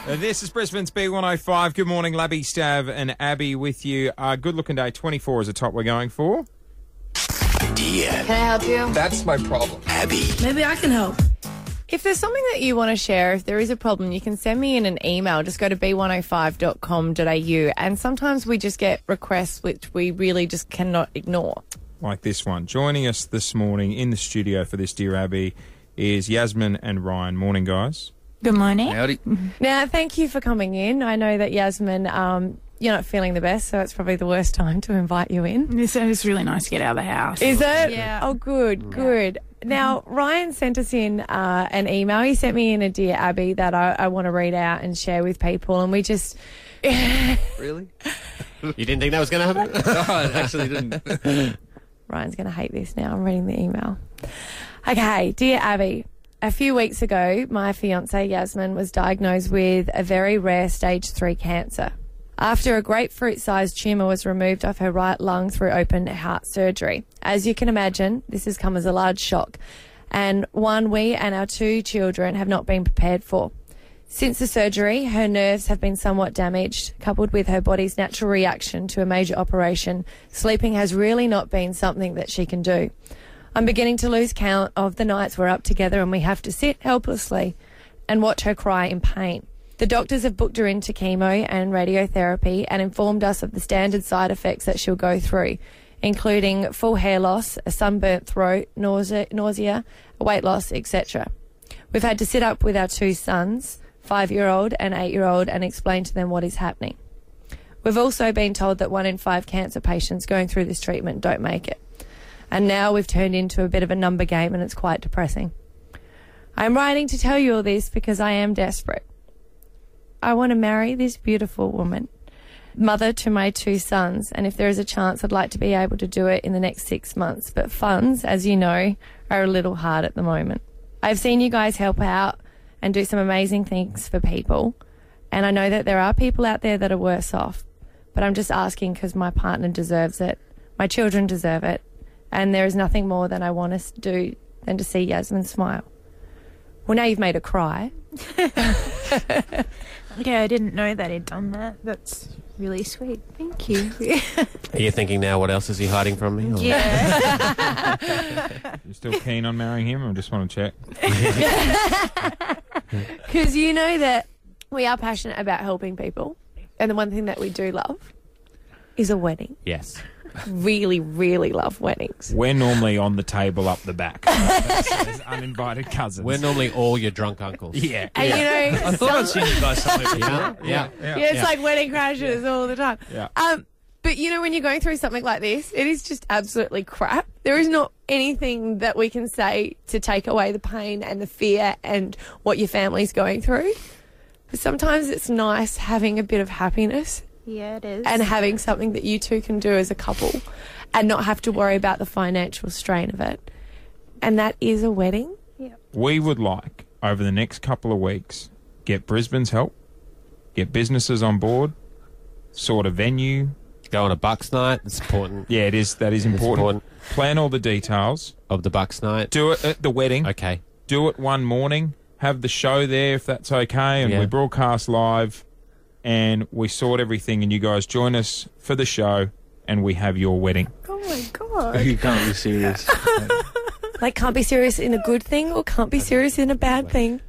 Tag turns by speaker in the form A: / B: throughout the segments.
A: This is Brisbane's B105. Good morning, Labby, Stav and Abby with you. Good looking day, 24 is the top we're going for.
B: Dear.
C: Can I help you?
B: That's my problem.
D: Abby. Maybe I can help.
C: If there's something that you want to share, if there is a problem, you can send me in an email. Just go to b105.com.au. And sometimes we just get requests which we really just cannot ignore.
A: Like this one. Joining us this morning in the studio for this, Dear Abby, is Yasmin and Ryan. Morning, guys.
E: Good morning.
B: Howdy.
C: Now, thank you for coming in. I know that, Yasmin, you're not feeling the best, so it's probably the worst time to invite you in.
E: It's really nice to get out of the house.
C: Is it?
E: Yeah.
C: Oh, good, good. Now, Ryan sent us in an email. He sent me in a Dear Abby that I want to read out and share with people, and we just...
B: Really?
F: You didn't think that was going to happen?
B: No, I actually didn't.
C: Ryan's going to hate this now. I'm reading the email. Okay, Dear Abby, a few weeks ago, my fiancée Yasmin was diagnosed with a very rare stage 3 cancer. After a grapefruit-sized tumour was removed off her right lung through open heart surgery. As you can imagine, this has come as a large shock, and one we and our 2 children have not been prepared for. Since the surgery, her nerves have been somewhat damaged, coupled with her body's natural reaction to a major operation. Sleeping has really not been something that she can do. I'm beginning to lose count of the nights we're up together and we have to sit helplessly and watch her cry in pain. The doctors have booked her into chemo and radiotherapy and informed us of the standard side effects that she'll go through, including full hair loss, a sunburnt throat, nausea, weight loss, etc. We've had to sit up with our 2 sons, 5-year-old and 8-year-old, and explain to them what is happening. We've also been told that 1 in 5 cancer patients going through this treatment don't make it. And now we've turned into a bit of a number game and it's quite depressing. I'm writing to tell you all this because I am desperate. I want to marry this beautiful woman, mother to my 2 sons, and if there is a chance, I'd like to be able to do it in the next 6 months. But funds, as you know, are a little hard at the moment. I've seen you guys help out and do some amazing things for people, and I know that there are people out there that are worse off, but I'm just asking because my partner deserves it, my children deserve it, and there is nothing more than I want to do than to see Yasmin smile. Well, now you've made her cry.
E: Yeah, I didn't know that he'd done that. That's really sweet. Thank you.
F: Are you thinking now, what else is he hiding from me? Or?
E: Yeah.
A: You still keen on marrying him, or just want to check?
C: Because you know that we are passionate about helping people, and the one thing that we do love is a wedding.
F: Yes.
C: Really, really love weddings.
A: We're normally on the table up the back. As uninvited cousins.
F: We're normally all your drunk uncles.
A: Yeah.
C: And you know,
B: I thought I'd seen you guys somewhere before.
F: Yeah.
C: it's like wedding crashes all the time.
A: Yeah.
C: But you know, when you're going through something like this, it is just absolutely crap. There is not anything that we can say to take away the pain and the fear and what your family's going through. But sometimes it's nice having a bit of happiness.
E: Yeah, it is.
C: And having something that you 2 can do as a couple and not have to worry about the financial strain of it. And that is a wedding.
A: We would like, over the next couple of weeks, get Brisbane's help, get businesses on board, sort a venue.
F: Go on a Bucks night. It's important.
A: Yeah, it is. That is important. Plan all the details.
F: Of the Bucks night.
A: Do it at the wedding.
F: Okay.
A: Do it one morning. Have the show there if that's okay. And we broadcast live. And we sort everything, and you guys join us for the show, and we have your wedding.
C: Oh, my God.
B: You can't be serious.
C: Like, can't be serious in a good thing or can't be serious in a bad thing.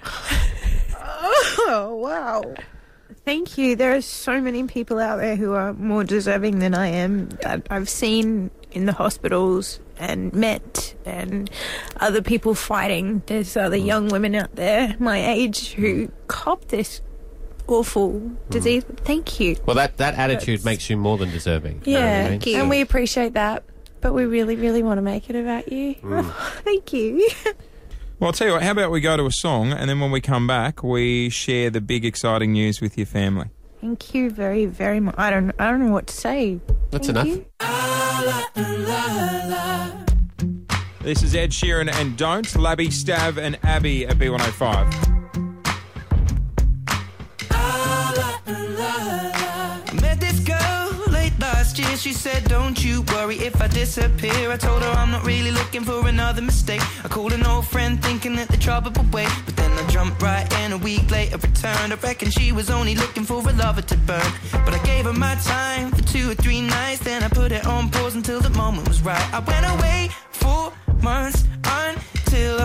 E: Oh, wow. Thank you. There are so many people out there who are more deserving than I am that I've seen in the hospitals and met, and other people fighting. There's other young women out there my age who cop this awful disease. Thank you.
F: Well, that attitude makes you more than deserving.
C: Yeah,
F: You know what I mean?
E: thank you.
C: and we appreciate that. But we really, really want to make it about you.
E: Thank you.
A: Well, I'll tell you what, how about we go to a song, and then when we come back, we share the big, exciting news with your family.
E: Thank you very, very much. I don't know what to say.
F: That's
E: Thank
F: enough.
E: you.
A: This is Ed Sheeran and Don't, Labby, Stav and Abby at B105.
G: I met this girl late last year.
D: and she said, don't you worry if I disappear. I told her I'm not really looking for another mistake. I called an old friend thinking that the trouble would wait, but then I jumped right in. A week later returned. I reckon she was only looking for a lover to burn, but I gave her my time for 2 or 3 nights. Then I put it on pause until the moment was right. I went away for months,